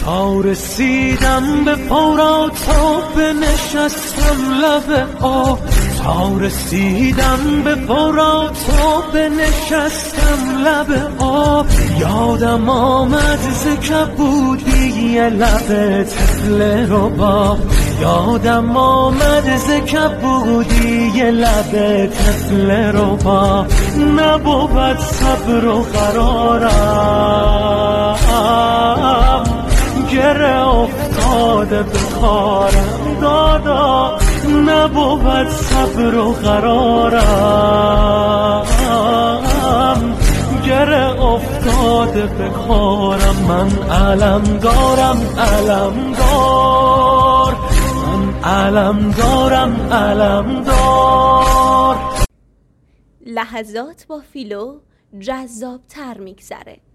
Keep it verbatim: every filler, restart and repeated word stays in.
تا رسیدم به پورا تا بنشستم لب آب، تا رسیدم به پورا تا بنشستم لب آب. یادم آمد ز کبودی لب طفل رباب، یادم آمد ز کبودی لب طفل رباب. نبود صبر و قرارم، گره افتاده به کارم دادا. نبود صبر و قرارم، گره افتاده به کارم. من علم دارم علم دار، من علم دارم علم دار. لحظات با فیلو جذاب تر میگذره.